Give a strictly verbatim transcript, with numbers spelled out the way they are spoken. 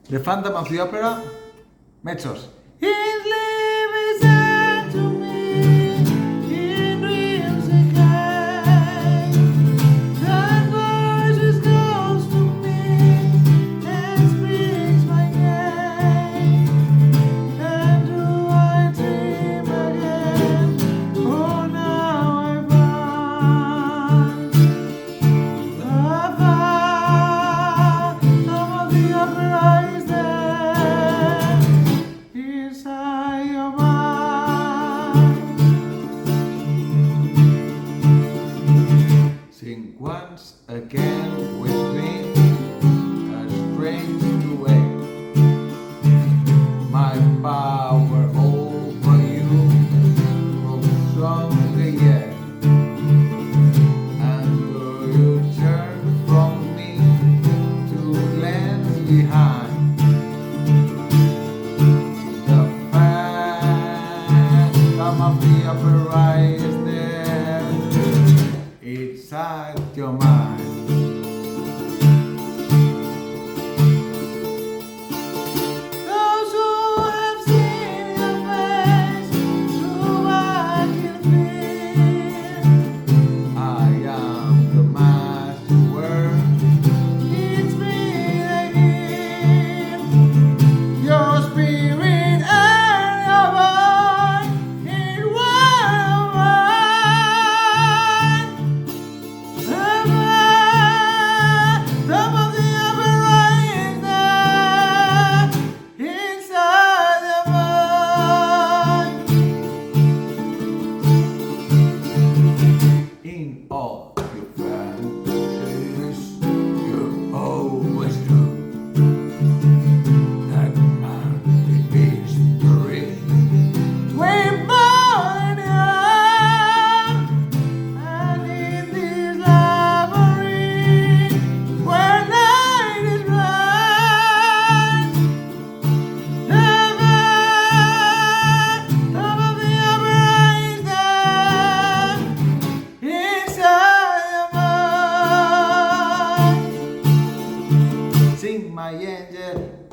The Phantom of the Opera, Mezzos. His life is unto me in dreams again. That voice is close to me and speaks my name. And do I dream again? Oh, now I find the Phantom of the Opera is there inside your mind. Sing once again with me a strange duet. My power over you grows stronger yet. And do you turn from me to glance behind? The Phantom of the Opera is there inside your mind. Those who have seen your face, through I can feel. I am the master world. It's me again. Your spirit and your voice in one mind. The Phantom of the Opera is there inside your mind. In all your fantasies, you always do. That man is the mystery. We're born young, and in this labyrinth where night is blind, the Phantom of the Opera is there inside your mind. Sing my angel.